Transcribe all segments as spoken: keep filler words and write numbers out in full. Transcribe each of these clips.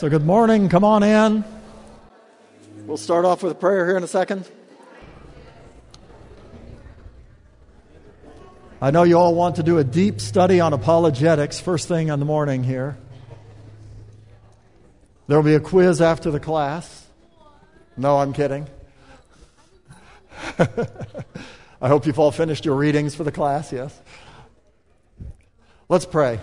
So good morning. Come on in. We'll start off with a prayer here in a second. I know you all want to do a deep study on apologetics first thing in the morning here. There will be a quiz after the class. No, I'm kidding. I hope you've all finished your readings for the class, yes. Let's pray.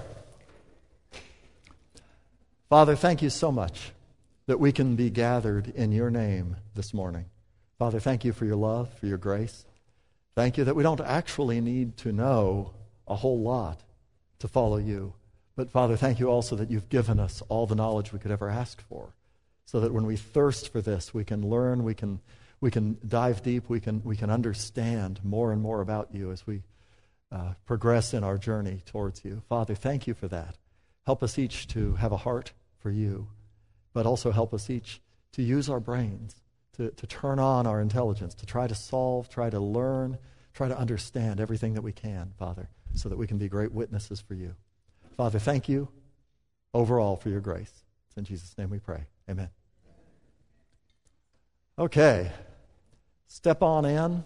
Father, thank you so much that we can be gathered in your name this morning. Father, thank you for your love, for your grace. Thank you that we don't actually need to know a whole lot to follow you. But Father, thank you also that you've given us all the knowledge we could ever ask for, so that when we thirst for this, we can learn, we can we can dive deep, we can we can understand more and more about you as we uh, progress in our journey towards you. Father, thank you for that. Help us each to have a heart for you, but also help us each to use our brains, to, to turn on our intelligence, to try to solve, try to learn, try to understand everything that we can, Father, so that we can be great witnesses for you. Father, thank you overall for your grace. It's in Jesus' name we pray. Amen. Okay. Step on in.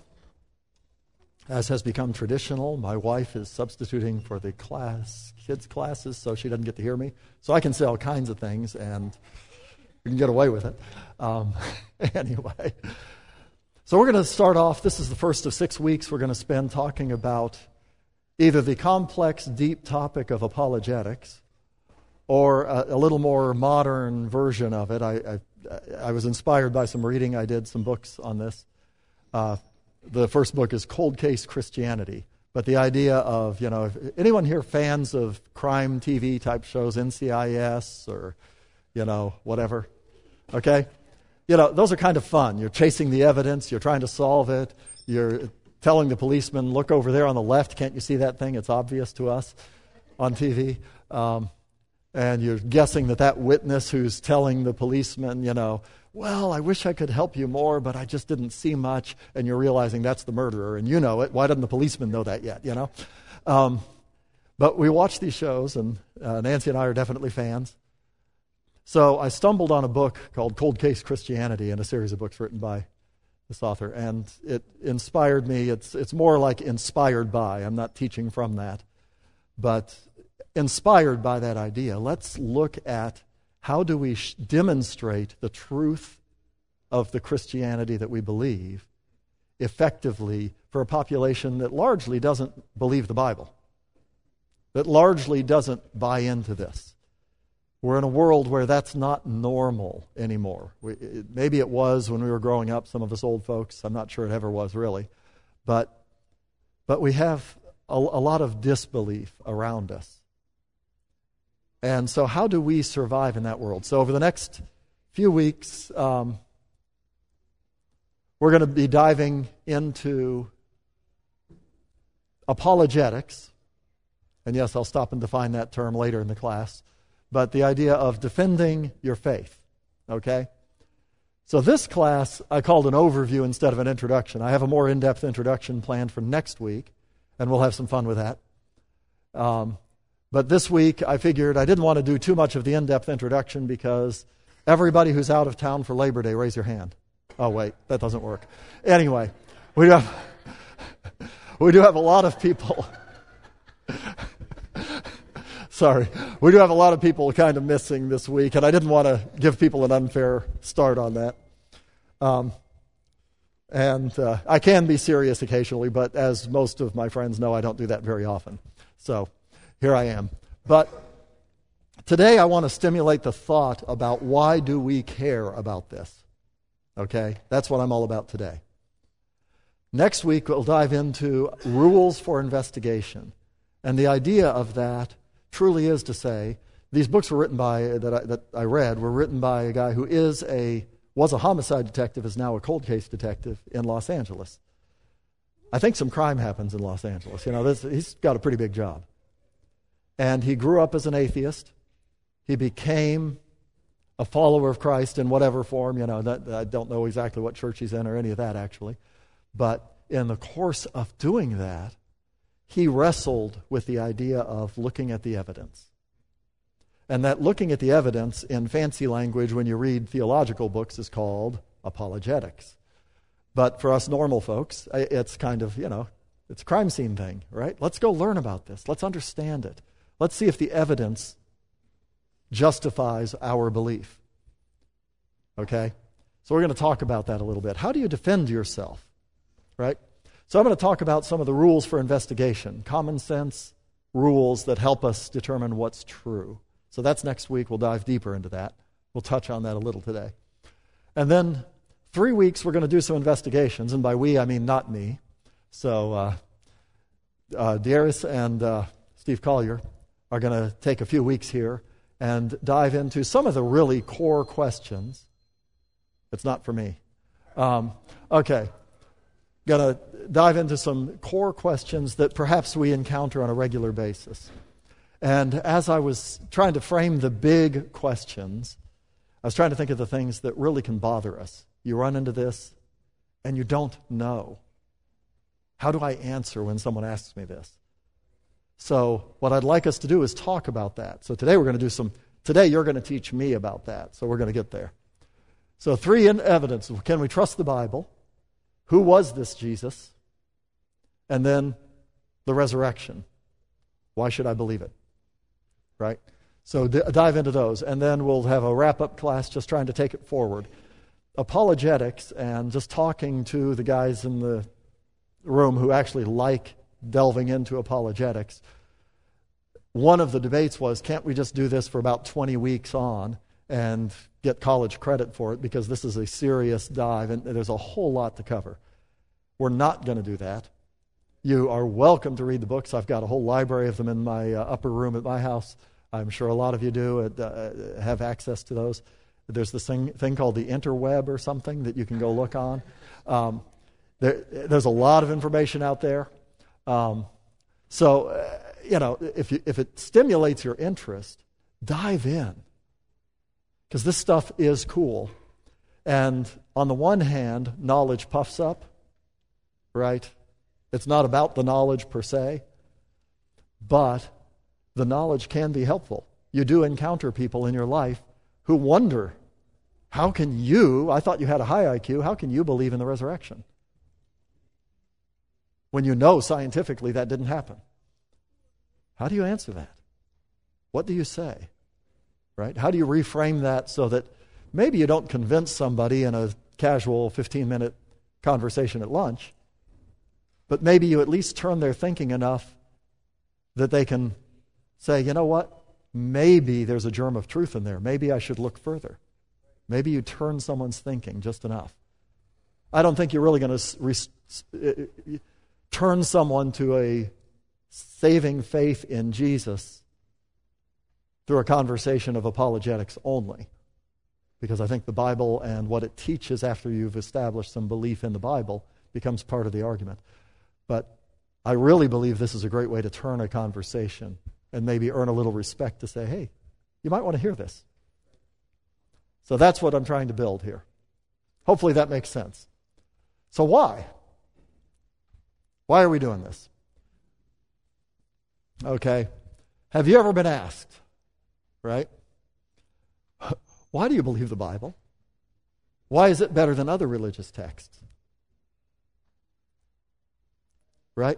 As has become traditional, my wife is substituting for the class, kids' classes, so she doesn't get to hear me. So I can say all kinds of things, and we can get away with it. Um, anyway, so we're going to start off. This is the first of six weeks we're going to spend talking about either the complex, deep topic of apologetics or a, a little more modern version of it. I, I, I was inspired by some reading. I did some books on this. Uh, The first book is Cold Case Christianity. But the idea of, you know, if anyone here fans of crime T V type shows, N C I S or, you know, whatever, okay? You know, those are kind of fun. You're chasing the evidence. You're trying to solve it. You're telling the policeman, look over there on the left. Can't you see that thing? It's obvious to us on T V. Um, and you're guessing that that witness who's telling the policeman, you know, well, I wish I could help you more, but I just didn't see much, and you're realizing that's the murderer, and you know it. Why doesn't the policeman know that yet, you know? Um, but we watch these shows, and uh, Nancy and I are definitely fans. So I stumbled on a book called Cold Case Christianity, and a series of books written by this author, and it inspired me. It's, it's more like inspired by. I'm not teaching from that, but inspired by that idea. Let's look at how do we sh- demonstrate the truth of the Christianity that we believe effectively for a population that largely doesn't believe the Bible, that largely doesn't buy into this. We're in a world where that's not normal anymore. We, it, maybe it was when we were growing up, some of us old folks. I'm not sure it ever was really. But, but we have a, a lot of disbelief around us. And so how do we survive in that world? So over the next few weeks, um, we're going to be diving into apologetics. And yes, I'll stop and define that term later in the class. But the idea of defending your faith, okay? So this class I called an overview instead of an introduction. I have a more in-depth introduction planned for next week, and we'll have some fun with that. Um But this week, I figured I didn't want to do too much of the in-depth introduction because everybody who's out of town for Labor Day, raise your hand. Oh, wait, that doesn't work. Anyway, we do have, we do have a lot of people. Sorry. We do have a lot of people kind of missing this week, and I didn't want to give people an unfair start on that. Um, and uh, I can be serious occasionally, but as most of my friends know, I don't do that very often. So here I am. But today I want to stimulate the thought about why do we care about this? Okay? That's what I'm all about today. Next week we'll dive into rules for investigation. And the idea of that truly is to say, these books were written by, that I, that I read, were written by a guy who is a, was a homicide detective, is now a cold case detective in Los Angeles. I think some crime happens in Los Angeles. You know, this, he's got a pretty big job. And he grew up as an atheist. He became a follower of Christ in whatever form. You know, that, I don't know exactly what church he's in or any of that, actually. But in the course of doing that, he wrestled with the idea of looking at the evidence. And that looking at the evidence in fancy language when you read theological books is called apologetics. But for us normal folks, it's kind of, you know, it's a crime scene thing, right? Let's go learn about this. Let's understand it. Let's see if the evidence justifies our belief. Okay? So we're going to talk about that a little bit. How do you defend yourself? Right? So I'm going to talk about some of the rules for investigation, common sense rules that help us determine what's true. So that's next week. We'll dive deeper into that. We'll touch on that a little today. And then three weeks we're going to do some investigations, and by we I mean not me. So uh, uh, Darius and uh, Steve Collier are going to take a few weeks here and dive into some of the really core questions. It's not for me. Um, okay. Going to dive into some core questions that perhaps we encounter on a regular basis. And as I was trying to frame the big questions, I was trying to think of the things that really can bother us. You run into this, and you don't know. How do I answer when someone asks me this? So what I'd like us to do is talk about that. So today we're going to do some, today you're going to teach me about that. So we're going to get there. So three in evidence. Can we trust the Bible? Who was this Jesus? And then the resurrection. Why should I believe it? Right? So d- dive into those. And then we'll have a wrap-up class just trying to take it forward. Apologetics and just talking to the guys in the room who actually like delving into apologetics. One of the debates was, can't we just do this for about twenty weeks on and get college credit for it, because this is a serious dive and there's a whole lot to cover. We're not going to do that. You are welcome to read the books. I've got a whole library of them in my uh, upper room at my house. I'm sure a lot of you do uh, have access to those. There's this thing, thing called the interweb or something that you can go look on. Um, there, there's a lot of information out there. Um, so, uh, you know, if you, if it stimulates your interest, dive in. Because this stuff is cool. And on the one hand, knowledge puffs up, right? It's not about the knowledge per se, but the knowledge can be helpful. You do encounter people in your life who wonder, how can you, I thought you had a high I Q, how can you believe in the resurrection? When you know scientifically that didn't happen. How do you answer that? What do you say? Right? How do you reframe that so that maybe you don't convince somebody in a casual fifteen-minute conversation at lunch, but maybe you at least turn their thinking enough that they can say, you know what? Maybe there's a germ of truth in there. Maybe I should look further. Maybe you turn someone's thinking just enough. I don't think you're really going to re- turn someone to a saving faith in Jesus through a conversation of apologetics only. Because I think the Bible and what it teaches after you've established some belief in the Bible becomes part of the argument. But I really believe this is a great way to turn a conversation and maybe earn a little respect to say, hey, you might want to hear this. So that's what I'm trying to build here. Hopefully that makes sense. So why? Why are we doing this? Okay. Have you ever been asked, right? Why do you believe the Bible? Why is it better than other religious texts? Right?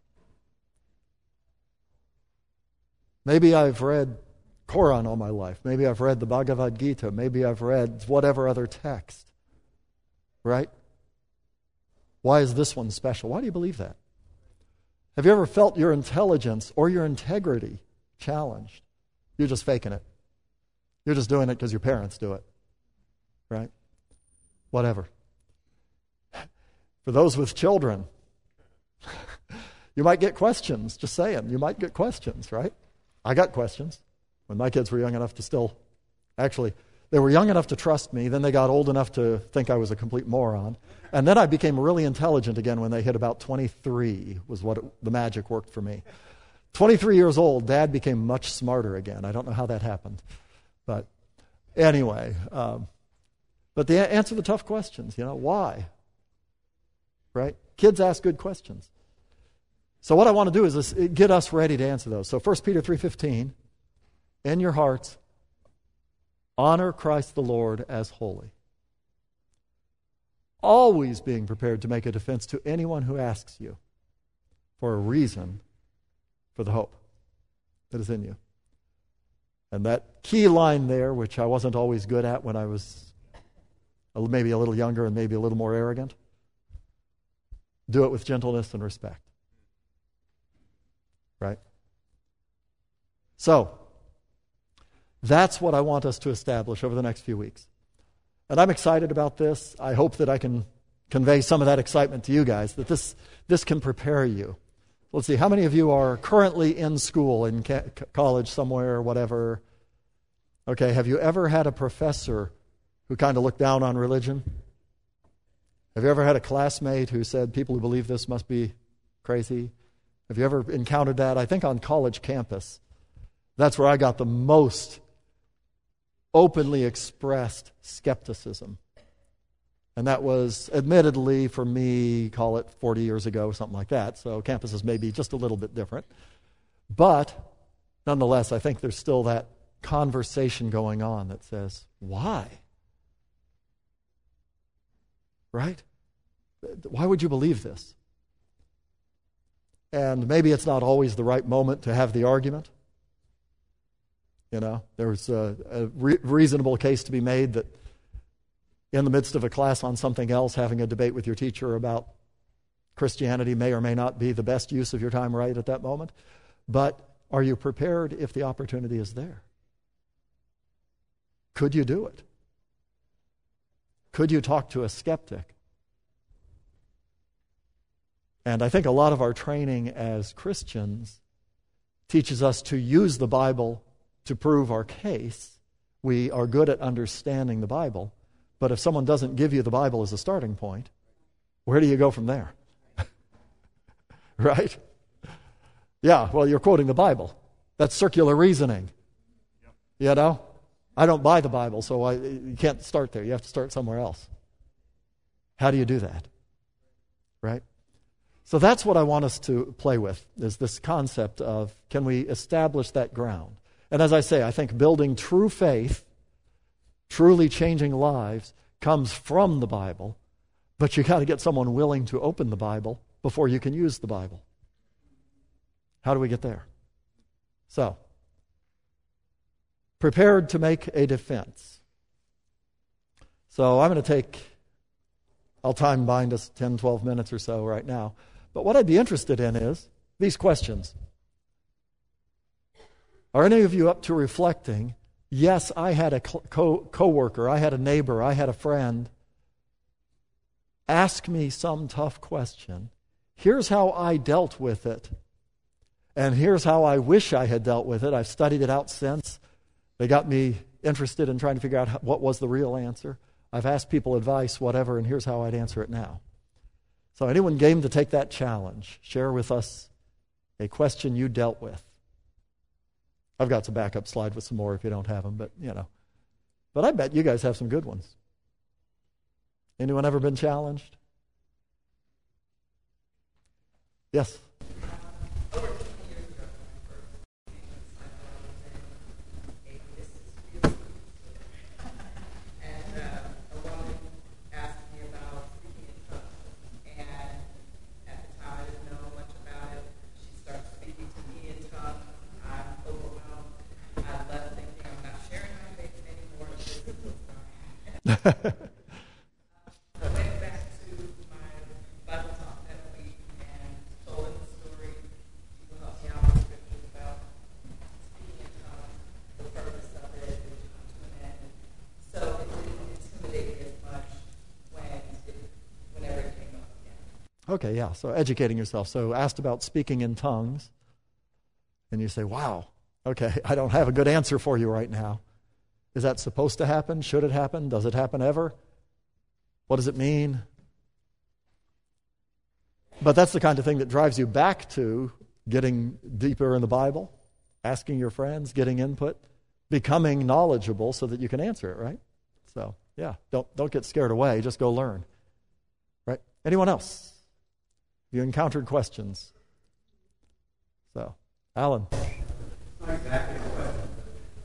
Maybe I've read Quran all my life. Maybe I've read the Bhagavad Gita. Maybe I've read whatever other text. Right? Why is this one special? Why do you believe that? Have you ever felt your intelligence or your integrity challenged? You're just faking it. You're just doing it because your parents do it. Right? Whatever. For those with children, you might get questions. Just saying, you might get questions, right? I got questions when my kids were young enough to still, actually, they were young enough to trust me, then they got old enough to think I was a complete moron. And then I became really intelligent again when they hit about twenty-three, was what it, the magic worked for me. twenty-three years old, Dad became much smarter again. I don't know how that happened. But anyway, um, but the answer the tough questions, you know, why? Right? Kids ask good questions. So what I want to do is get us ready to answer those. So First Peter three fifteen, in your hearts, honor Christ the Lord as holy. Always being prepared to make a defense to anyone who asks you for a reason for the hope that is in you. And that key line there, which I wasn't always good at when I was maybe a little younger and maybe a little more arrogant, do it with gentleness and respect. Right? So, that's what I want us to establish over the next few weeks. And I'm excited about this. I hope that I can convey some of that excitement to you guys, that this this can prepare you. Let's see, how many of you are currently in school, in ca- college somewhere or whatever? Okay, have you ever had a professor who kind of looked down on religion? Have you ever had a classmate who said, people who believe this must be crazy? Have you ever encountered that? I think on college campus, that's where I got the most openly expressed skepticism. And that was, admittedly, for me, call it forty years ago, something like that. So campuses may be just a little bit different. But nonetheless, I think there's still that conversation going on that says, why? Right? Why would you believe this? And maybe it's not always the right moment to have the argument. You know, there's a, a re- reasonable case to be made that in the midst of a class on something else, having a debate with your teacher about Christianity may or may not be the best use of your time right at that moment. But are you prepared if the opportunity is there? Could you do it? Could you talk to a skeptic? And I think a lot of our training as Christians teaches us to use the Bible to prove our case. We are good at understanding the Bible, but if someone doesn't give you the Bible as a starting point, where do you go from there? Right? Yeah, well, you're quoting the Bible. That's circular reasoning. You know? I don't buy the Bible, so I, you can't start there. You have to start somewhere else. How do you do that? Right? So that's what I want us to play with, is this concept of, can we establish that ground? And as I say, I think building true faith, truly changing lives, comes from the Bible, but you got to get someone willing to open the Bible before you can use the Bible. How do we get there? So, prepared to make a defense. So I'm going to take, I'll time bind us ten, twelve minutes or so right now. But what I'd be interested in is these questions. Are any of you up to reflecting, yes, I had a co- co-worker, I had a neighbor, I had a friend ask me some tough question. Here's how I dealt with it. And here's how I wish I had dealt with it. I've studied it out since. They got me interested in trying to figure out what was the real answer. I've asked people advice, whatever, and here's how I'd answer it now. So anyone game to take that challenge? Share with us a question you dealt with. I've got some backup slide with some more if you don't have them, but you know. But I bet you guys have some good ones. Anyone ever been challenged? Yes? I went back to my Bible talk that week and told him the story. People helped me out with scriptures about speaking in tongues, the purpose of it, which comes to an end. So it didn't intimidate me as much when it, whenever it came up again. Okay, yeah. So educating yourself. So asked about speaking in tongues, and you say, wow, okay, I don't have a good answer for you right now. Is that supposed to happen? Should it happen? Does it happen ever? What does it mean? But that's the kind of thing that drives you back to getting deeper in the Bible, asking your friends, getting input, becoming knowledgeable so that you can answer it, right? So, yeah, don't don't get scared away. Just go learn. Right? Anyone else? You encountered questions? So, Alan. Not exactly a question.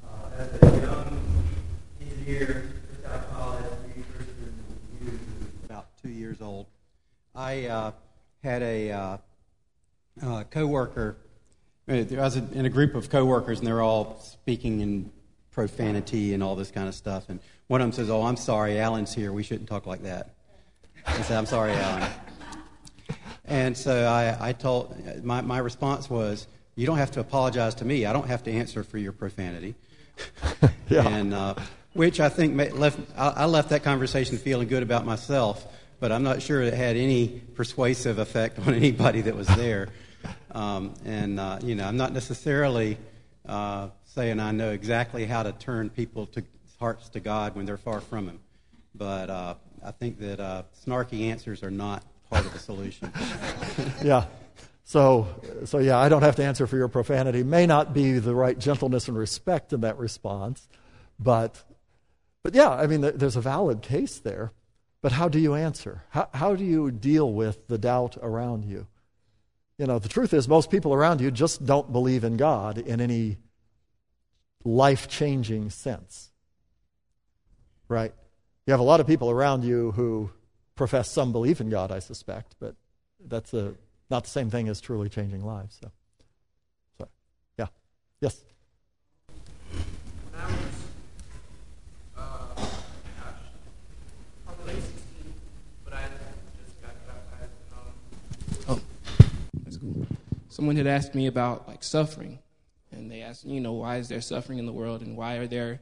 here without college, being Christian, you about two years old. I uh, had a uh, uh, coworker. I was in a group of coworkers, and they were all speaking in profanity and all this kind of stuff. And one of them says, "Oh, I'm sorry, Alan's here. We shouldn't talk like that." I said, "I'm sorry, Alan." And so I, I told my my response was, "You don't have to apologize to me. I don't have to answer for your profanity." Yeah. And uh, which I think left I, I left that conversation feeling good about myself, but I'm not sure it had any persuasive effect on anybody that was there. Um, and uh, you know, I'm not necessarily uh, saying I know exactly how to turn people to hearts to God when they're far from Him, but uh, I think that uh, snarky answers are not part of the solution. Yeah. So, so yeah, I don't have to answer for your profanity. May not be the right gentleness and respect in that response, but, but yeah, I mean, there's a valid case there. But how do you answer? How, how do you deal with the doubt around you? You know, the truth is most people around you just don't believe in God in any life-changing sense, right? You have a lot of people around you who profess some belief in God, I suspect, but that's a not the same thing as truly changing lives. So, so yeah. Yes? When I was, uh, gosh, probably like sixteen, but I just got baptized. Um, oh, that's cool. Someone had asked me about, like, suffering. And they asked, you know, why is there suffering in the world? And why are there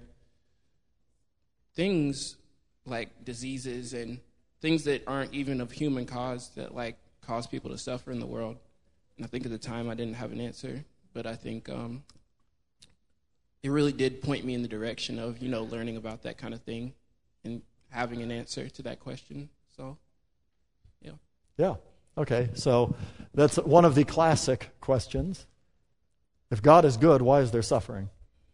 things like diseases and things that aren't even of human cause that, like, cause people to suffer in the world? And I think at the time I didn't have an answer, but I think um, it really did point me in the direction of, you know, learning about that kind of thing and having an answer to that question. So, yeah. Yeah. Okay. So that's one of the classic questions. If God is good, why is there suffering?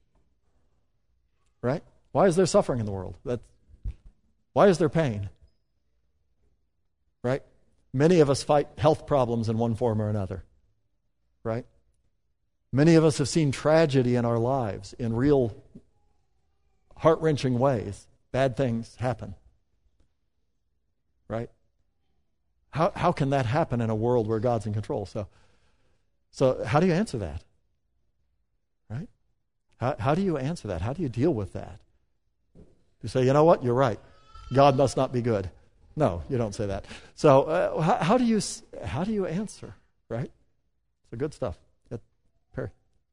Right? Why is there suffering in the world? That's, why is there pain? Right? Many of us fight health problems in one form or another, right? Many of us have seen tragedy in our lives in real heart-wrenching ways. Bad things happen, right? How how can that happen in a world where God's in control? So, so how do you answer that, right? How how do you answer that? How do you deal with that? You say, you know what, you're right. God must not be good. No, you don't say that. So uh, how, how do you how do you answer, right? So good stuff. Yeah. Perry.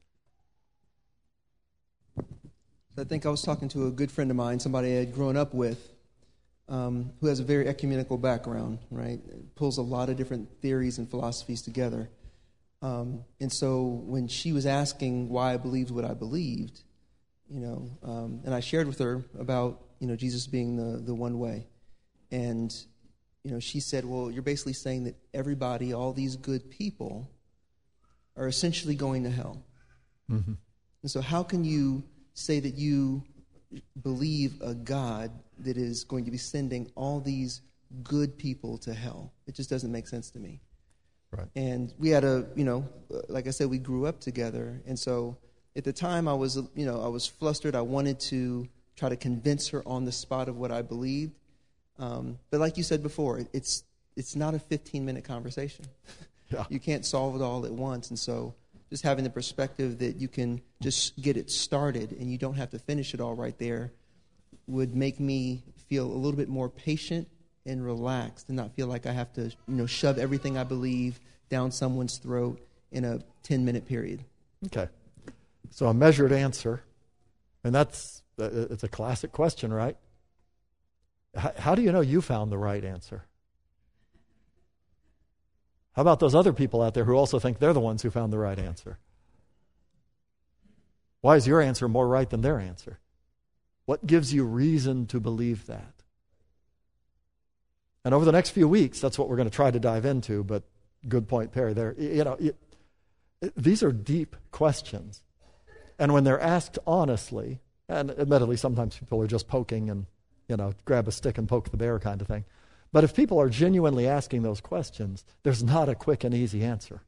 I think I was talking to a good friend of mine, somebody I had grown up with, um, who has a very ecumenical background, right? It pulls a lot of different theories and philosophies together. Um, and so when she was asking why I believed what I believed, you know, um, and I shared with her about, you know, Jesus being the, the one way. And, you know, she said, well, you're basically saying that everybody, all these good people, are essentially going to hell. Mm-hmm. And so how can you say that you believe a God that is going to be sending all these good people to hell? It just doesn't make sense to me. Right. And we had a, you know, like I said, we grew up together. And so at the time I was, you know, I was flustered. I wanted to try to convince her on the spot of what I believed. Um, but like you said before, it's it's not a fifteen-minute conversation. Yeah. You can't solve it all at once. And so just having the perspective that you can just get it started and you don't have to finish it all right there would make me feel a little bit more patient and relaxed and not feel like I have to, you know, shove everything I believe down someone's throat in a ten-minute period. Okay. So a measured answer, and that's it's a classic question, right? How, how do you know you found the right answer? How about those other people out there who also think they're the ones who found the right answer? Why is your answer more right than their answer? What gives you reason to believe that? And over the next few weeks, that's what we're going to try to dive into, but good point, Perry, there. You know, it, it, these are deep questions. And when they're asked honestly, and admittedly sometimes people are just poking and, you know, grab a stick and poke the bear kind of thing. But if people are genuinely asking those questions, there's not a quick and easy answer.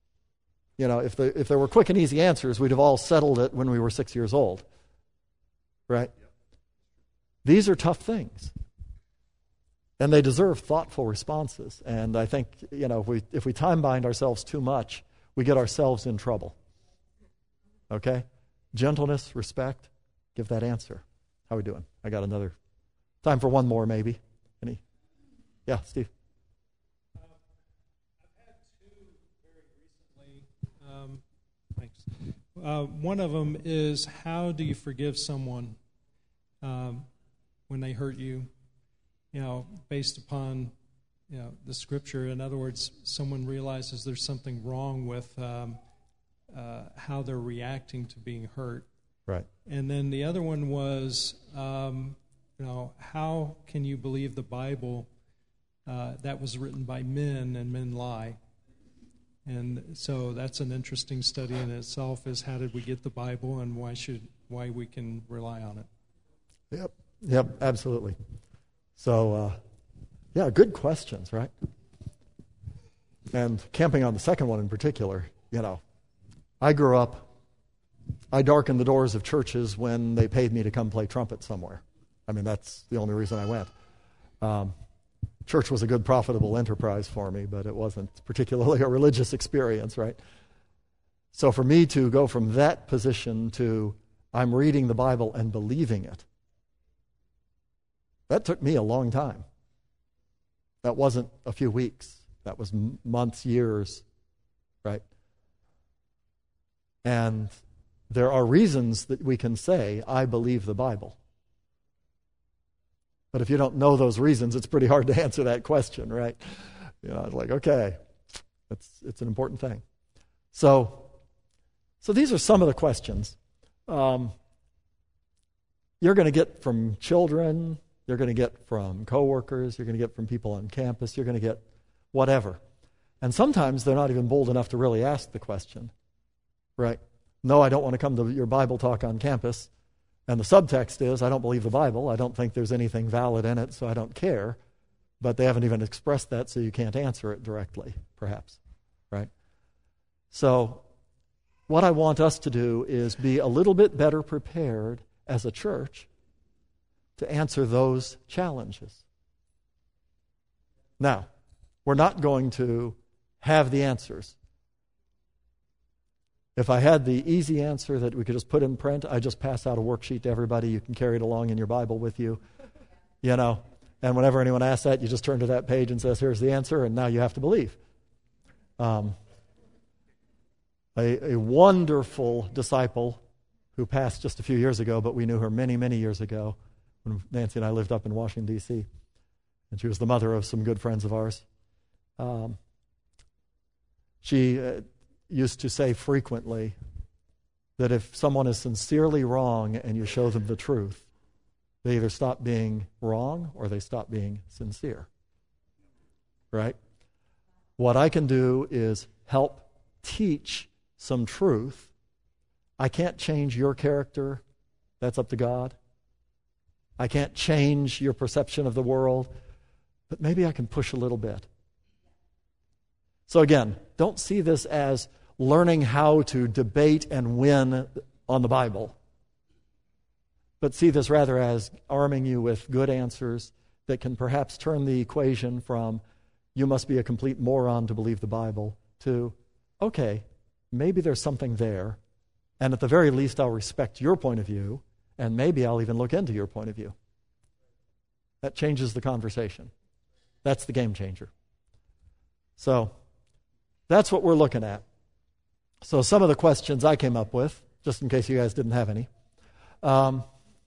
You know, if, the, if there were quick and easy answers, we'd have all settled it when we were six years old. right? These are tough things. And they deserve thoughtful responses. And I think, you know, if we, if we time bind ourselves too much, we get ourselves in trouble. Okay? Gentleness, respect, give that answer. How are we doing? I got another. Time for one more, maybe. Any? Yeah, Steve. Uh, I've had two very recently. Um, thanks. Uh, one of them is, how do you forgive someone um, when they hurt you? You know, based upon, you know, the Scripture. In other words, someone realizes there's something wrong with um, uh, how they're reacting to being hurt. Right. And then the other one was, um, you know, how can you believe the Bible uh, that was written by men and men lie? And so that's an interesting study in itself, is how did we get the Bible and why should why we can rely on it. Yep. Yep, absolutely. So, uh, yeah, good questions, right? And camping on the second one in particular, you know, I grew up, I darkened the doors of churches when they paid me to come play trumpet somewhere. I mean, that's the only reason I went. Um, church was a good, profitable enterprise for me, but it wasn't particularly a religious experience, right? So for me to go from that position to I'm reading the Bible and believing it, that took me a long time. That wasn't a few weeks. That was m- months, years, right? And there are reasons that we can say, I believe the Bible. But if you don't know those reasons, it's pretty hard to answer that question, right? You know, it's like, okay, it's it's an important thing. So, so these are some of the questions. Um, you're going to get from children, you're going to get from coworkers, you're going to get from people on campus, you're going to get whatever. And sometimes they're not even bold enough to really ask the question, right? No, I don't want to come to your Bible talk on campus. And the subtext is, I don't believe the Bible. I don't think there's anything valid in it, so I don't care. But they haven't even expressed that, so you can't answer it directly, perhaps, right? So what I want us to do is be a little bit better prepared as a church to answer those challenges. Now, we're not going to have the answers. If I had the easy answer that we could just put in print, I just pass out a worksheet to everybody. You can carry it along in your Bible with you, you know. And whenever anyone asks that, you just turn to that page and says, here's the answer, and now you have to believe. Um, a, a wonderful disciple who passed just a few years ago, but we knew her many, many years ago when Nancy and I lived up in Washington, D C, and she was the mother of some good friends of ours. Um, she... Uh, used to say frequently that if someone is sincerely wrong and you show them the truth, they either stop being wrong or they stop being sincere. Right? What I can do is help teach some truth. I can't change your character. That's up to God. I can't change your perception of the world, but maybe I can push a little bit. So again, don't see this as learning how to debate and win on the Bible, but see this rather as arming you with good answers that can perhaps turn the equation from you must be a complete moron to believe the Bible to, okay, maybe there's something there, and at the very least I'll respect your point of view, and maybe I'll even look into your point of view. That changes the conversation. That's the game changer. So, that's what we're looking at. So some of the questions I came up with, just in case you guys didn't have any, um,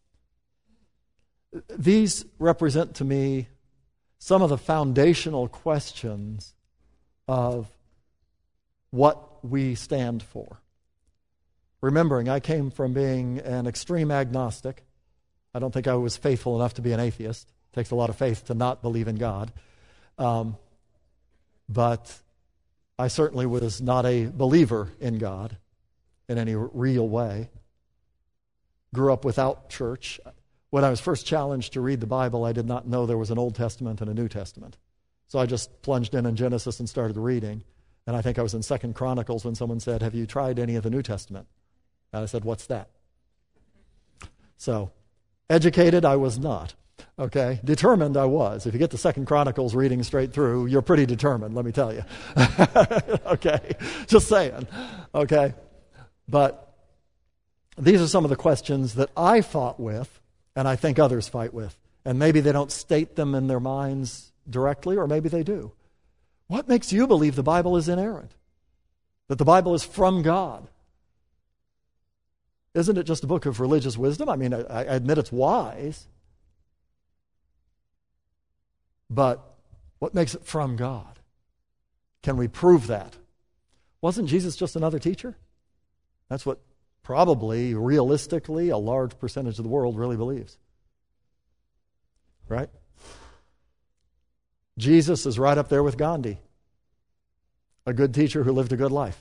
these represent to me some of the foundational questions of what we stand for. Remembering, I came from being an extreme agnostic. I don't think I was faithful enough to be an atheist. It takes a lot of faith to not believe in God. Um, but I certainly was not a believer in God in any real way. Grew up without church. When I was first challenged to read the Bible, I did not know there was an Old Testament and a New Testament. So I just plunged in in Genesis and started reading. And I think I was in Second Chronicles when someone said, have you tried any of the New Testament? And I said, what's that? So Educated, I was not. Okay? Determined, I was. If you get the Second Chronicles reading straight through, you're pretty determined, let me tell you. Okay? Just saying. Okay? But these are some of the questions that I fought with, and I think others fight with. And maybe they don't state them in their minds directly, or maybe they do. What makes you believe the Bible is inerrant? That the Bible is from God? Isn't it just a book of religious wisdom? I mean, I, I admit it's wise. But what makes it from God? Can we prove that? Wasn't Jesus just another teacher? That's what probably, realistically, a large percentage of the world really believes. Right? Jesus is right up there with Gandhi, a good teacher who lived a good life.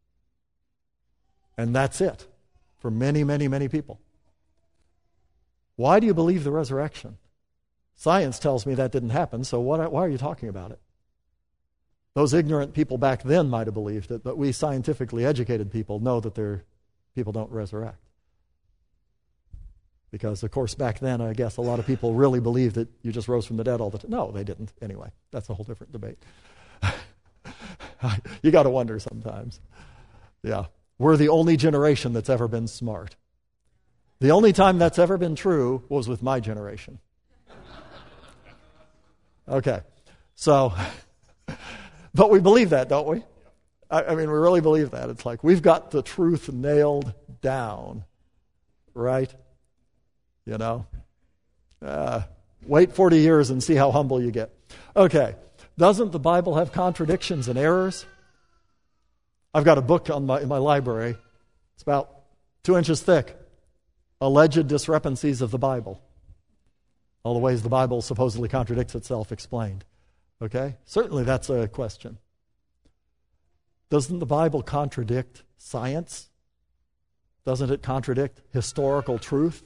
And that's it for many, many, many people. Why do you believe the resurrection? Science tells me that didn't happen, so what, why are you talking about it? Those ignorant people back then might have believed it, but we scientifically educated people know that they're, people don't resurrect. Because, of course, back then, I guess, a lot of people really believed that you just rose from the dead all the time. No, they didn't. Anyway, that's a whole different debate. You got to wonder sometimes. Yeah. We're the only generation that's ever been smart. The only time that's ever been true was with my generation. Okay. So, but we believe that, don't we? I, I mean, we really believe that. It's like we've got the truth nailed down, right? You know, uh, wait forty years and see how humble you get. Okay, doesn't the Bible have contradictions and errors? I've got a book on my, in my library. It's about two inches thick. Alleged discrepancies of the Bible. All the ways the Bible supposedly contradicts itself explained. Okay, certainly that's a question. Doesn't the Bible contradict science? Doesn't it contradict historical truth?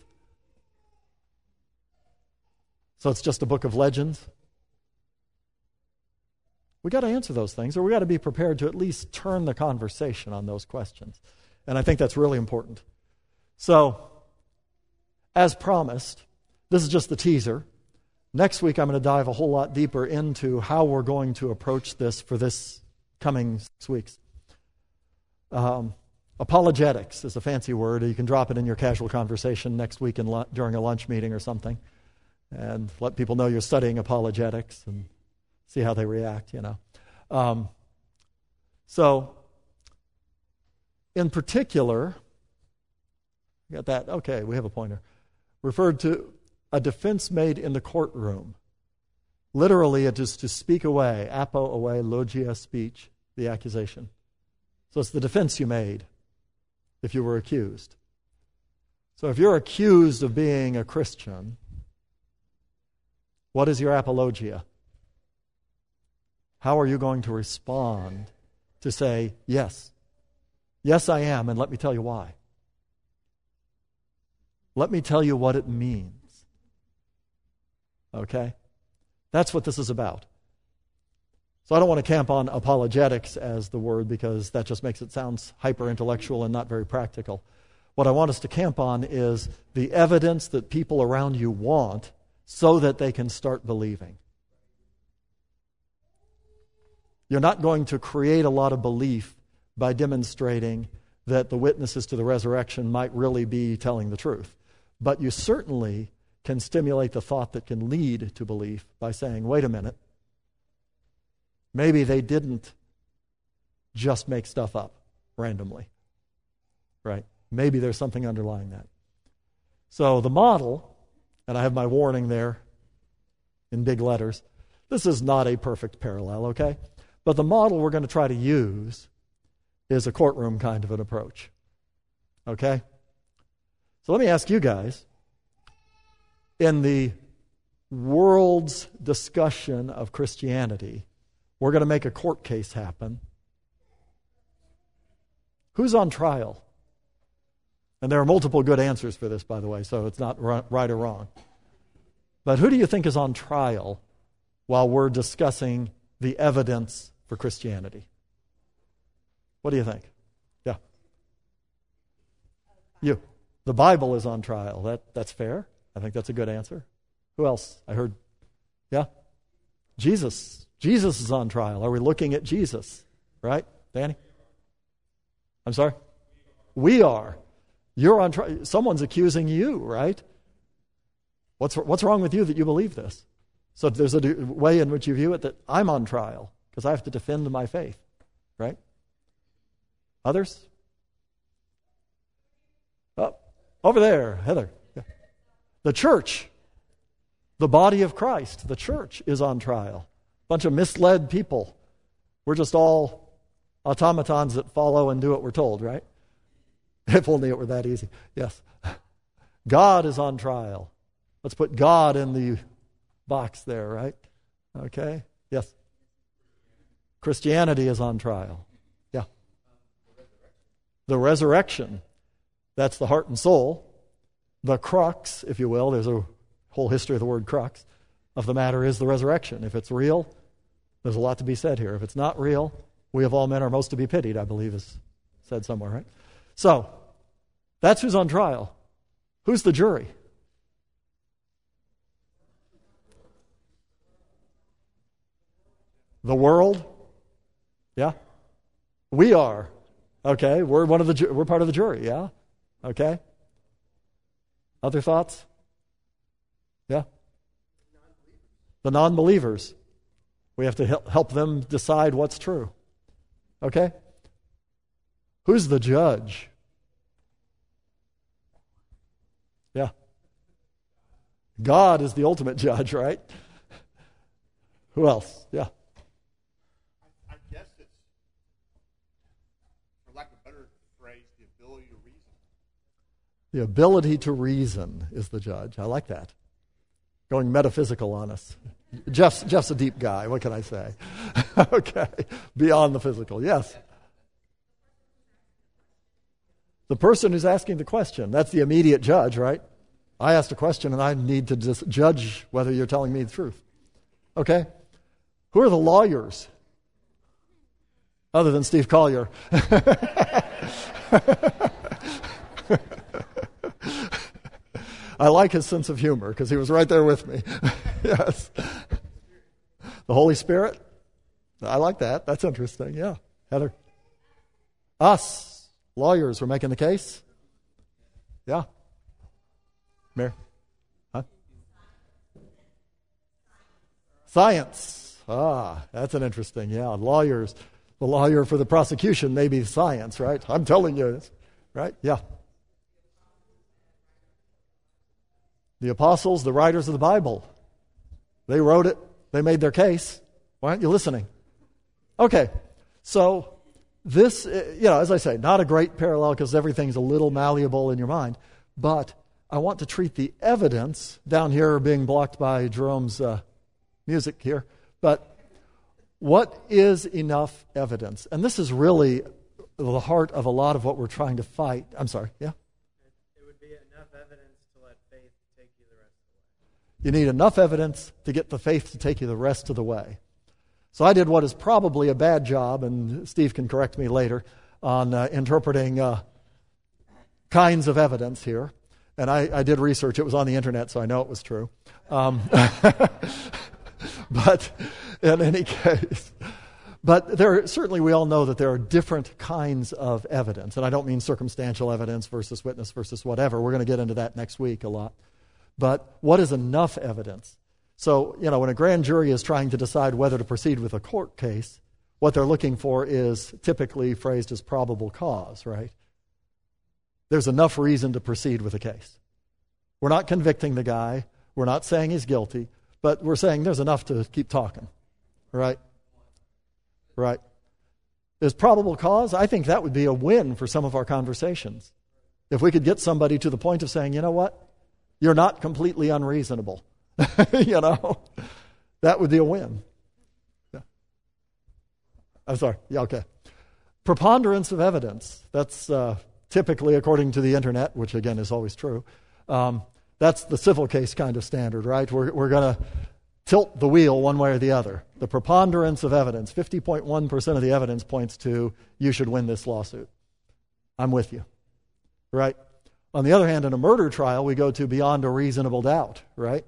So it's just a book of legends? We got to answer those things, or we got to be prepared to at least turn the conversation on those questions. And I think that's really important. So, as promised, this is just the teaser. Next week I'm going to dive a whole lot deeper into how we're going to approach this for this coming six weeks. Um, apologetics is a fancy word. You can drop it in your casual conversation next week in lu- during a lunch meeting or something. And let people know you're studying apologetics and see how they react, you know. Um, so, in particular, got that? Okay, we have a pointer. Referred to a defense made in the courtroom. Literally, it is to speak away, apo away, logia, speech, the accusation. So it's the defense you made if you were accused. So if you're accused of being a Christian, what is your apologia? How are you going to respond to say, yes, yes I am, and let me tell you why. Let me tell you what it means. Okay? That's what this is about. So I don't want to camp on apologetics as the word because that just makes it sound hyper-intellectual and not very practical. What I want us to camp on is the evidence that people around you want so that they can start believing. You're not going to create a lot of belief by demonstrating that the witnesses to the resurrection might really be telling the truth. But you certainly can stimulate the thought that can lead to belief by saying, wait a minute, maybe they didn't just make stuff up randomly, right? Maybe there's something underlying that. So the model, and I have my warning there in big letters, this is not a perfect parallel, okay? But the model we're going to try to use is a courtroom kind of an approach, okay? So let me ask you guys, in the world's discussion of Christianity, we're going to make a court case happen. Who's on trial? And there are multiple good answers for this, by the way, so it's not right or wrong. But who do you think is on trial while we're discussing the evidence for Christianity? What do you think? Yeah. You. The Bible is on trial. That that's fair. I think that's a good answer. Who else? I heard, yeah? Jesus. Jesus is on trial. Are we looking at Jesus? Right? Danny? I'm sorry? We are. You're on trial. Someone's accusing you, right? What's, what's wrong with you that you believe this? So there's a way in which you view it that I'm on trial because I have to defend my faith, right? Others? Oh, over there, Heather. Yeah. The church, the body of Christ, the church is on trial. A bunch of misled people. We're just all automatons that follow and do what we're told, right? If only it were that easy. Yes. God is on trial. Let's put God in the box there, right? Okay. Yes. Christianity is on trial. Yeah. The resurrection. That's the heart and soul. The crux, if you will, there's a whole history of the word crux, of the matter is the resurrection. If it's real, there's a lot to be said here. If it's not real, we of all men are most to be pitied, I believe is said somewhere, right? So, that's who's on trial. Who's the jury? The world? Yeah? We are. Okay, we're one of the ju- we're part of the jury, yeah? Okay? Other thoughts? Yeah? The non-believers. We have to help help them decide what's true. Okay? Who's the judge? Yeah. God is the ultimate judge, right? Who else? Yeah. I, I guess it's, for lack of a better phrase, the ability to reason. The ability to reason is the judge. I like that. Going metaphysical on us. Jeff's, Jeff's a deep guy. What can I say? Okay. Beyond the physical. Yes. The person who's asking the question. That's the immediate judge, right? I asked a question and I need to just judge whether you're telling me the truth. Okay? Who are the lawyers? Other than Steve Collier. I like his sense of humor because he was right there with me. Yes. The Holy Spirit? I like that. That's interesting. Yeah. Heather? Us, lawyers, we're making the case? Yeah. Mary? Huh? Science. Ah, that's an interesting, yeah. Lawyers. The lawyer for the prosecution may be science, right? I'm telling you this. Right? Yeah. The apostles, the writers of the Bible, they wrote it. They made their case. Why aren't you listening? Okay, so this, you know, as I say, not a great parallel because everything's a little malleable in your mind, but I want to treat the evidence down here being blocked by Jerome's uh, music here, but what is enough evidence? And this is really the heart of a lot of what we're trying to fight. I'm sorry, yeah? You need enough evidence to get the faith to take you the rest of the way. So I did what is probably a bad job, and Steve can correct me later, on uh, interpreting uh, kinds of evidence here. And I, I did research. It was on the internet, so I know it was true. Um, but in any case, but there certainly we all know that there are different kinds of evidence. And I don't mean circumstantial evidence versus witness versus whatever. We're going to get into that next week a lot. But what is enough evidence? So, you know, when a grand jury is trying to decide whether to proceed with a court case, what they're looking for is typically phrased as probable cause, right? There's enough reason to proceed with a case. We're not convicting the guy. We're not saying he's guilty. But we're saying there's enough to keep talking, right? Right. Is probable cause? I think that would be a win for some of our conversations. If we could get somebody to the point of saying, you know what? You're not completely unreasonable. You know, that would be a win. Yeah. I'm sorry. Yeah, okay. Preponderance of evidence. That's uh, typically, according to the internet, which again is always true, um, that's the civil case kind of standard, right? We're, we're going to tilt the wheel one way or the other. The preponderance of evidence, fifty point one percent of the evidence points to you should win this lawsuit. I'm with you, right? On the other hand, in a murder trial, we go to beyond a reasonable doubt, right?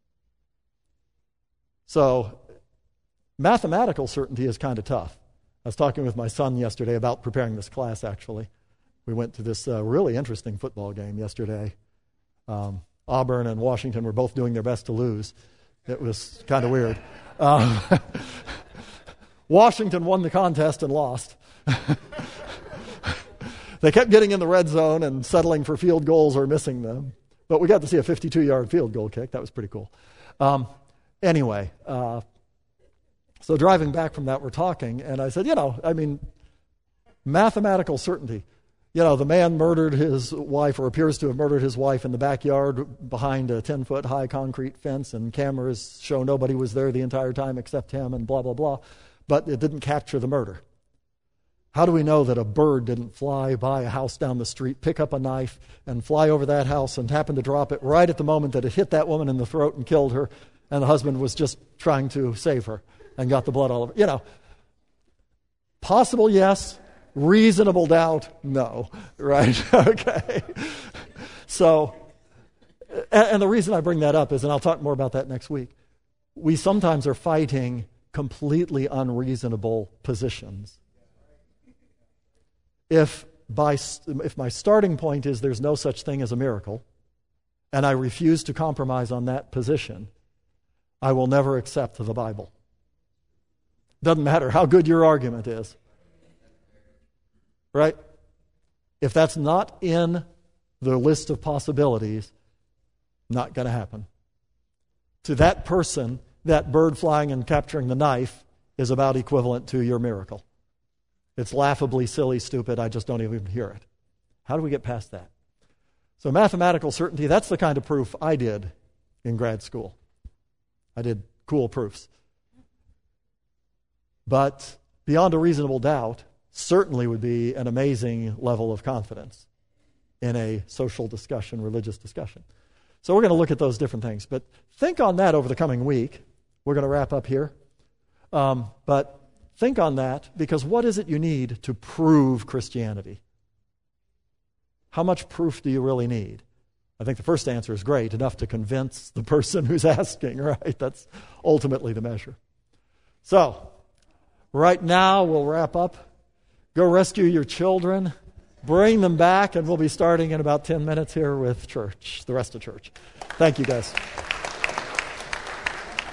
So mathematical certainty is kind of tough. I was talking with my son yesterday about preparing this class, actually. We went to this uh, really interesting football game yesterday. Um, Auburn and Washington were both doing their best to lose. It was kind of weird. Um, Washington won the contest and lost. They kept getting in the red zone and settling for field goals or missing them. But we got to see a fifty-two-yard field goal kick. That was pretty cool. Um, anyway, uh, so driving back from that, we're talking, and I said, you know, I mean, mathematical certainty. You know, the man murdered his wife, or appears to have murdered his wife, in the backyard behind a ten-foot-high concrete fence, and cameras show nobody was there the entire time except him, and blah, blah, blah. But it didn't capture the murder. How do we know that a bird didn't fly by a house down the street, pick up a knife, and fly over that house and happen to drop it right at the moment that it hit that woman in the throat and killed her, and the husband was just trying to save her and got the blood all over? You know, possible, yes. Reasonable doubt, no. Right? Okay. So, and, and the reason I bring that up is, and I'll talk more about that next week, we sometimes are fighting completely unreasonable positions. If by if my starting point is there's no such thing as a miracle, and I refuse to compromise on that position, I will never accept the Bible. Doesn't matter how good your argument is. Right? If that's not in the list of possibilities, not going to happen. To that person, that bird flying and capturing the knife is about equivalent to your miracle. It's laughably silly, stupid, I just don't even hear it. How do we get past that? So mathematical certainty, that's the kind of proof I did in grad school. I did cool proofs. But beyond a reasonable doubt, certainly would be an amazing level of confidence in a social discussion, religious discussion. So we're going to look at those different things. But think on that over the coming week. We're going to wrap up here. Um, but think on that, because what is it you need to prove Christianity? How much proof do you really need? I think the first answer is great, enough to convince the person who's asking, right? That's ultimately the measure. So, right now we'll wrap up. Go rescue your children, bring them back, and we'll be starting in about ten minutes here with church, the rest of church. Thank you, guys.